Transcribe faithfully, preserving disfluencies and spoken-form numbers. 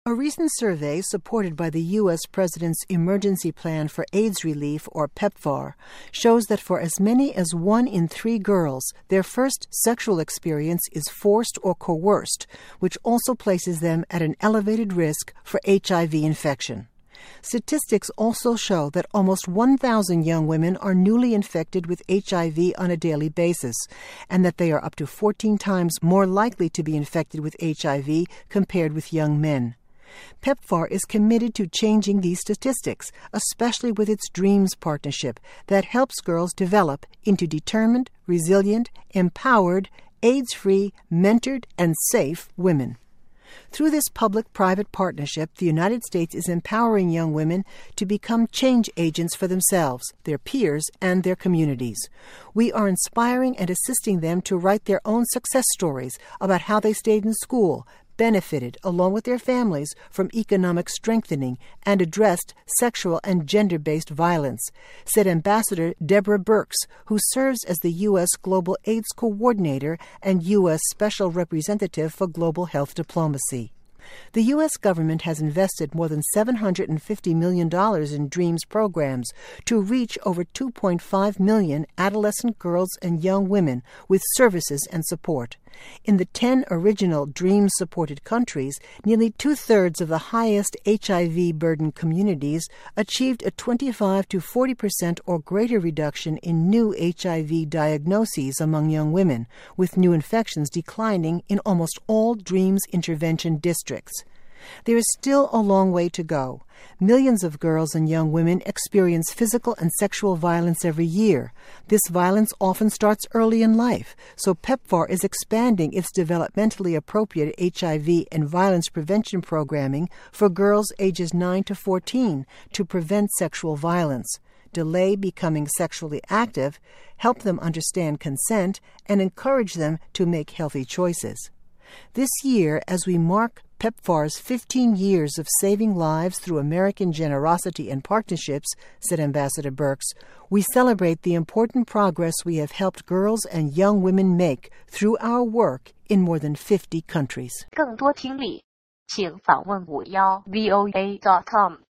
A recent survey supported by the U S President's Emergency Plan for AIDS Relief, or PEPFAR, shows that for as many as one in three girls, their first sexual experience is forced or coerced, which also places them at an elevated risk for H I V infection. Statistics also show that almost one thousand young women are newly infected with H I V on a daily basis, and that they are up to fourteen times more likely to be infected with H I V compared with young men. PEPFAR is committed to changing these statistics, especially with its DREAMS partnership that helps girls develop into determined, resilient, empowered, AIDS-free, mentored, and safe women. Through this public-private partnership, the United States is empowering young women to become change agents for themselves, their peers, and their communities. We are inspiring and assisting them to write their own success stories about how they stayed in school, benefited, along with their families, from economic strengthening and addressed sexual and gender-based violence, said Ambassador Deborah Birx, who serves as the U S Global AIDS Coordinator and U S Special Representative for Global Health Diplomacy. The U S government has invested more than seven hundred fifty million dollars in DREAMS programs to reach over two point five million adolescent girls and young women with services and support. In the ten original DREAMS-supported countries, nearly two-thirds of the highest H I V-burdened communities achieved a twenty-five to forty percent or greater reduction in new H I V diagnoses among young women, with new infections declining in almost all DREAMS intervention districts. There is still a long way to go. Millions of girls and young women experience physical and sexual violence every year. This violence often starts early in life, so PEPFAR is expanding its developmentally appropriate H I V and violence prevention programming for girls ages nine to fourteen to prevent sexual violence, delay becoming sexually active, help them understand consent, and encourage them to make healthy choices. This year, as we mark PEPFAR's fifteen years of saving lives through American generosity and partnerships, said Ambassador Birx, we celebrate the important progress we have helped girls and young women make through our work in more than fifty countries. 更多听力，请访问五幺 V O A dot com。